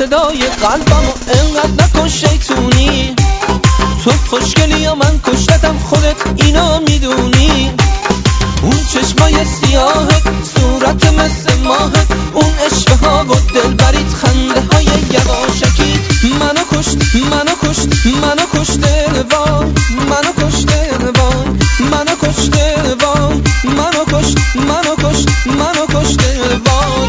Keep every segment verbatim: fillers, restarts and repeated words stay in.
صدای قلبم و انقدر نکن شیطونی. تو خوشگلی یا من کشتم خودت اینو میدونی. اون چشمای سیاهت، صورت مثل ماهت، اون عشقه ها و دلبریت، خنده های یواشکیت منو کشت منو کشت منو کشته وای، منو کشته وای، منو کشته وای، منو کشت منو کشت منو کشته وای.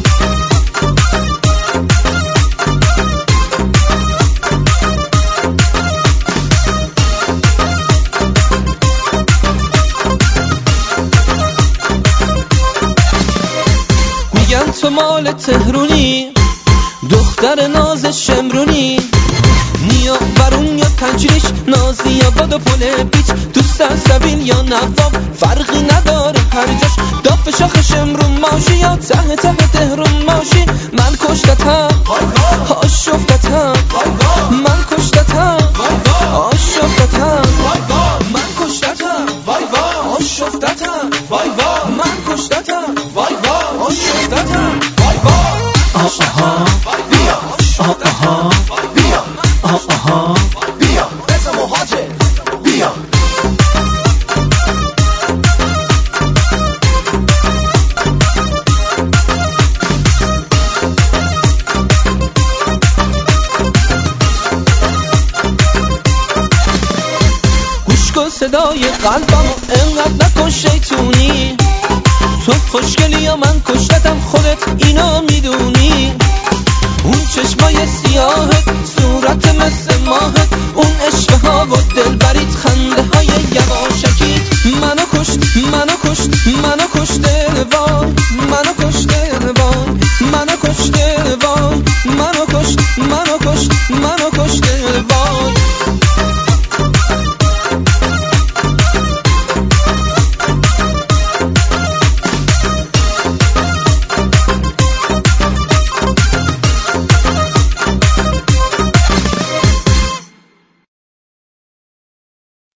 میگن تو مال تهرونی، دختر ناز شمرونی، نیا برون یا تجریش، نازی یا باد و پل بیچ، دوست از سبیل یا نواب فرقی نداره هر جاش، داف شاخ شمرون ماشی یا ته ته تهرون ماشی. من کشتتم آشفتتم، من کشتتم آشفتتم، من کشتتم آشفتتم، من کشتتم آشفتتم. آها بیا، آها بیا، آها بیا، رضا مهاجر بیا. گوش کن صدای قلبم و انقدر نکن شیطونی. تو خوشگلی یا من کشتم خودت اینو میدونی. اون چشمای سیاهت، صورت مثل ماهت، اون عشقه ها و دلبریت، خنده های یواشکیت منو کشت منو کشت منو کشته